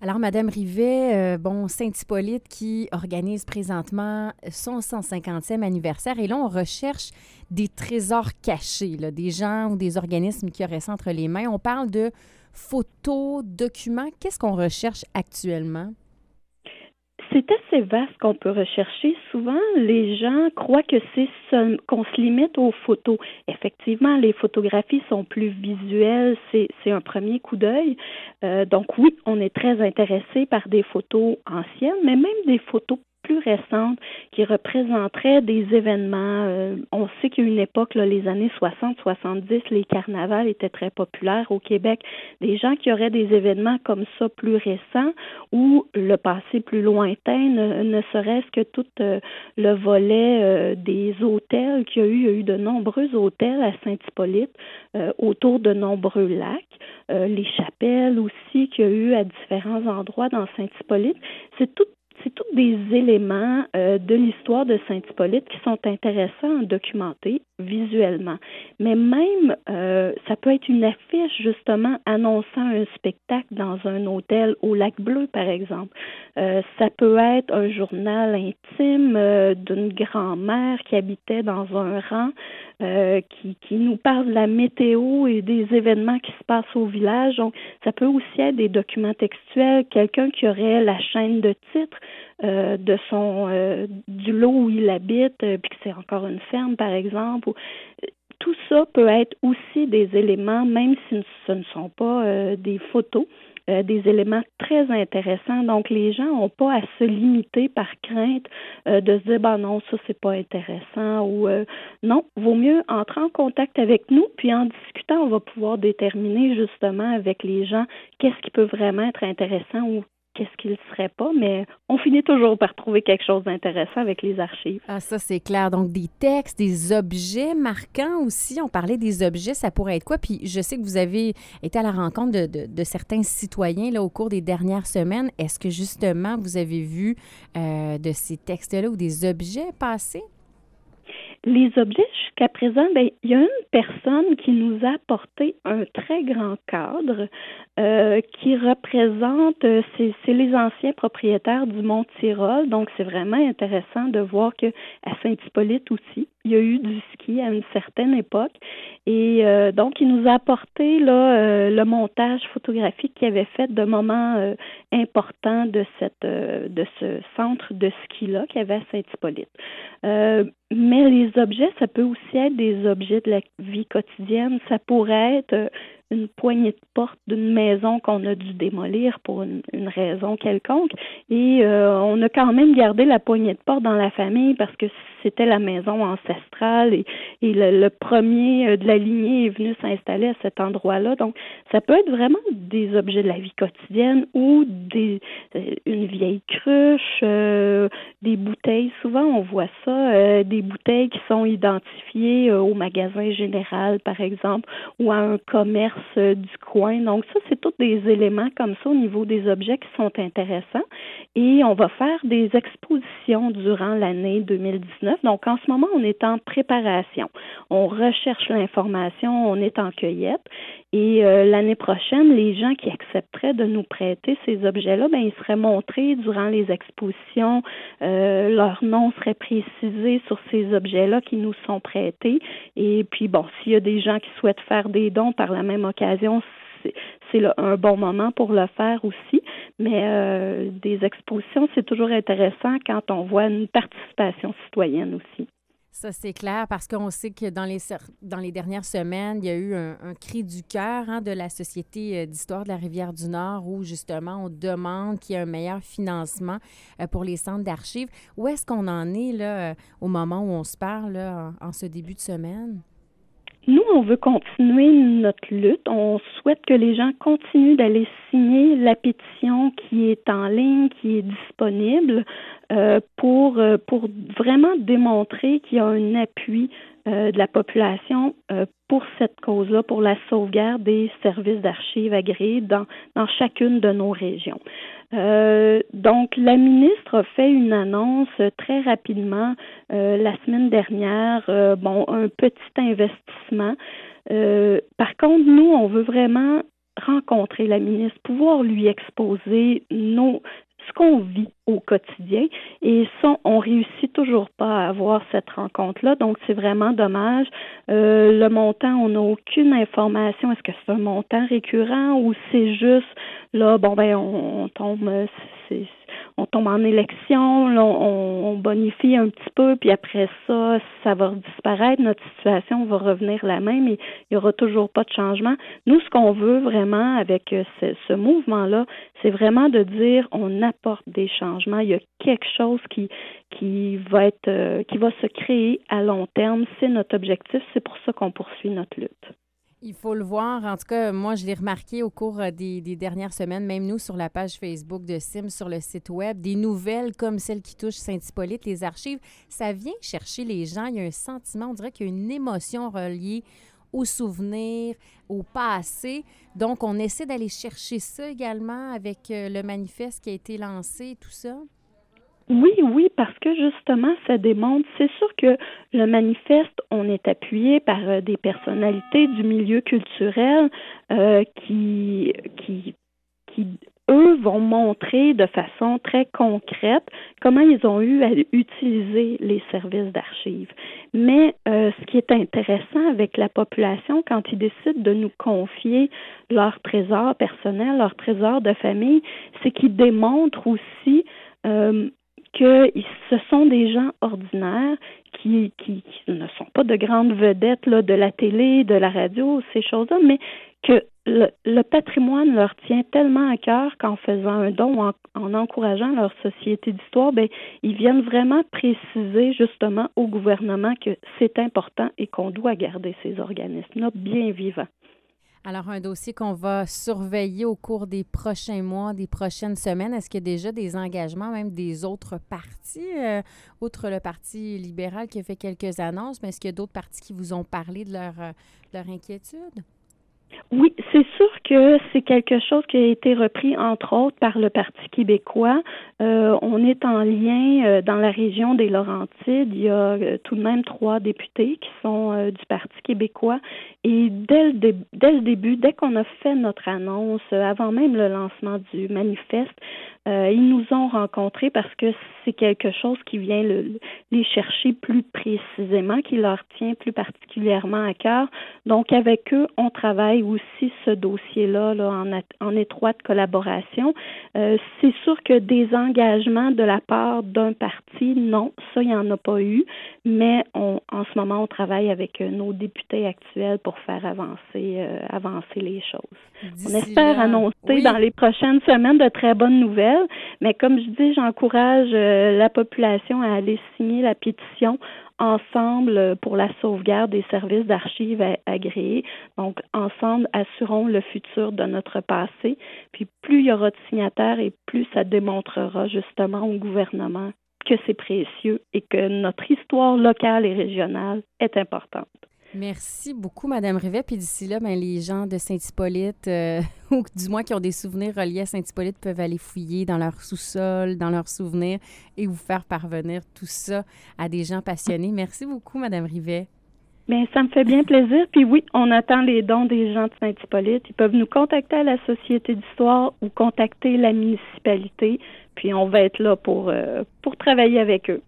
Alors, Madame Rivet, Saint-Hippolyte qui organise présentement son 150e anniversaire. Et là, on recherche des trésors cachés, là, des gens ou des organismes qui auraient ça entre les mains. On parle de photos, documents. Qu'est-ce qu'on recherche actuellement? C'est assez vaste qu'on peut rechercher. Souvent, les gens croient que qu'on se limite aux photos. Effectivement, les photographies sont plus visuelles, c'est un premier coup d'œil. Donc oui, on est très intéressé par des photos anciennes, mais même des photos plus récentes qui représenteraient des événements. On sait qu'il y a une époque, là, les années 60-70, les carnavals étaient très populaires au Québec. Des gens qui auraient des événements comme ça plus récents ou le passé plus lointain, ne serait-ce que tout le volet des hôtels qu'il y a eu. Il y a eu de nombreux hôtels à Saint-Hippolyte autour de nombreux lacs. Les chapelles aussi qu'il y a eu à différents endroits dans Saint-Hippolyte. C'est tous des éléments de l'histoire de Saint-Hippolyte qui sont intéressants à documenter visuellement. Mais même, ça peut être une affiche, justement, annonçant un spectacle dans un hôtel au Lac-Bleu, par exemple. Ça peut être un journal intime d'une grand-mère qui habitait dans un rang, qui nous parle de la météo et des événements qui se passent au village. Donc, ça peut aussi être des documents textuels, quelqu'un qui aurait la chaîne de titre de du lot où il habite, puis que c'est encore une ferme, par exemple. Tout ça peut être aussi des éléments, même si ce ne sont pas des photos, des éléments très intéressants. Donc, les gens n'ont pas à se limiter par crainte de se dire, ben non, ça, c'est pas intéressant ou non, vaut mieux entrer en contact avec nous, puis en discutant, on va pouvoir déterminer justement avec les gens qu'est-ce qui peut vraiment être intéressant ou qu'est-ce qui ne le serait pas, mais on finit toujours par trouver quelque chose d'intéressant avec les archives. Ah, ça, c'est clair. Donc, des textes, des objets marquants aussi. On parlait des objets, ça pourrait être quoi? Puis, je sais que vous avez été à la rencontre de certains citoyens là, au cours des dernières semaines. Est-ce que, justement, vous avez vu de ces textes-là ou des objets passer? Les objets, jusqu'à présent, il y a une personne qui nous a apporté un très grand cadre qui représente, c'est les anciens propriétaires du Mont-Tyrol, donc c'est vraiment intéressant de voir que à Saint-Hippolyte aussi, il y a eu du ski à une certaine époque et donc il nous a apporté là le montage photographique qu'il avait fait de moments importants de de ce centre de ski là qu'il y avait à Saint-Hippolyte. Mais les objets, ça peut aussi être des objets de la vie quotidienne. Ça pourrait être une poignée de porte d'une maison qu'on a dû démolir pour une raison quelconque. Et on a quand même gardé la poignée de porte dans la famille parce que c'était la maison ancestrale et le premier de la lignée est venu s'installer à cet endroit-là. Donc, ça peut être vraiment des objets de la vie quotidienne ou une vieille cruche, des bouteilles. Souvent, on voit ça, des bouteilles qui sont identifiées au magasin général, par exemple, ou à un commerce du coin. Donc, ça, c'est tous des éléments comme ça au niveau des objets qui sont intéressants. Et on va faire des expositions durant l'année 2019. Donc, en ce moment, on est en préparation. On recherche l'information, on est en cueillette. Et l'année prochaine, les gens qui accepteraient de nous prêter ces objets-là, ils seraient montrés durant les expositions. Leur nom serait précisé sur ces objets-là qui nous sont prêtés. Et puis, bon, s'il y a des gens qui souhaitent faire des dons par la même occasion, c'est un bon moment pour le faire aussi. Mais des expositions, c'est toujours intéressant quand on voit une participation citoyenne aussi. Ça, c'est clair parce qu'on sait que dans les dernières semaines, il y a eu un cri du cœur de la Société d'histoire de la Rivière-du-Nord où, justement, on demande qu'il y ait un meilleur financement pour les centres d'archives. Où est-ce qu'on en est là, au moment où on se parle là, en ce début de semaine? Nous, on veut continuer notre lutte. On souhaite que les gens continuent d'aller signer la pétition qui est en ligne, qui est disponible pour vraiment démontrer qu'il y a un appui de la population pour cette cause-là, pour la sauvegarde des services d'archives agréés dans chacune de nos régions. Donc, la ministre a fait une annonce très rapidement la semaine dernière, un petit investissement. Par contre, nous, on veut vraiment rencontrer la ministre, pouvoir lui exposer ce qu'on vit au quotidien. Et ça, on réussit toujours pas à avoir cette rencontre-là. Donc, c'est vraiment dommage. Le montant, on n'a aucune information. Est-ce que c'est un montant récurrent ou c'est juste, là, on tombe, on tombe en élection, là, on bonifie un petit peu, puis après ça, ça va disparaître. Notre situation va revenir la même et il n'y aura toujours pas de changement. Nous, ce qu'on veut vraiment avec ce mouvement-là, c'est vraiment de dire on apporte des changements. Il y a quelque chose qui va se créer à long terme. C'est notre objectif. C'est pour ça qu'on poursuit notre lutte. Il faut le voir. En tout cas, moi, je l'ai remarqué au cours des dernières semaines, même nous, sur la page Facebook de CIM, sur le site Web, des nouvelles comme celles qui touchent Saint-Hippolyte, les archives, ça vient chercher les gens. Il y a un sentiment, on dirait qu'il y a une émotion reliée aux souvenirs, au passé. Donc, on essaie d'aller chercher ça également avec le manifeste qui a été lancé et tout ça. Oui, parce que justement, ça démontre, c'est sûr que le manifeste, on est appuyé par des personnalités du milieu culturel qui eux, vont montrer de façon très concrète comment ils ont eu à utiliser les services d'archives. Mais ce qui est intéressant avec la population, quand ils décident de nous confier leur trésor personnel, leur trésor de famille, c'est qu'ils démontrent aussi que ce sont des gens ordinaires qui ne sont pas de grandes vedettes là, de la télé, de la radio, ces choses-là, mais que le patrimoine leur tient tellement à cœur qu'en faisant un don, en encourageant leur société d'histoire, ils viennent vraiment préciser justement au gouvernement que c'est important et qu'on doit garder ces organismes-là bien vivants. Alors, un dossier qu'on va surveiller au cours des prochains mois, des prochaines semaines. Est-ce qu'il y a déjà des engagements, même des autres partis, outre le Parti libéral qui a fait quelques annonces, mais est-ce qu'il y a d'autres partis qui vous ont parlé de leur inquiétude? Oui, c'est sûr que c'est quelque chose qui a été repris, entre autres, par le Parti québécois. On est en lien dans la région des Laurentides. Il y a tout de même 3 députés qui sont du Parti québécois. Et dès le début, dès qu'on a fait notre annonce, avant même le lancement du manifeste, ils nous ont rencontrés parce que c'est quelque chose qui vient les chercher plus précisément, qui leur tient plus particulièrement à cœur. Donc, avec eux, on travaille aussi ce dossier-là là, en étroite collaboration. C'est sûr que des engagements de la part d'un parti, non, ça, il n'y en a pas eu, mais en ce moment, on travaille avec nos députés actuels pour faire avancer les choses. On espère annoncer dans les prochaines semaines de très bonnes nouvelles, mais comme je dis, j'encourage la population à aller signer la pétition ensemble pour la sauvegarde des services d'archives agréés. Donc, ensemble, assurons le futur de notre passé. Puis, plus il y aura de signataires et plus ça démontrera justement au gouvernement que c'est précieux et que notre histoire locale et régionale est importante. Merci beaucoup, Mme Rivet. Puis d'ici là, les gens de Saint-Hippolyte, ou du moins qui ont des souvenirs reliés à Saint-Hippolyte, peuvent aller fouiller dans leur sous-sol, dans leurs souvenirs et vous faire parvenir tout ça à des gens passionnés. Merci beaucoup, Mme Rivet. Bien, ça me fait bien plaisir. Puis oui, on attend les dons des gens de Saint-Hippolyte. Ils peuvent nous contacter à la Société d'histoire ou contacter la municipalité. Puis on va être là pour travailler avec eux.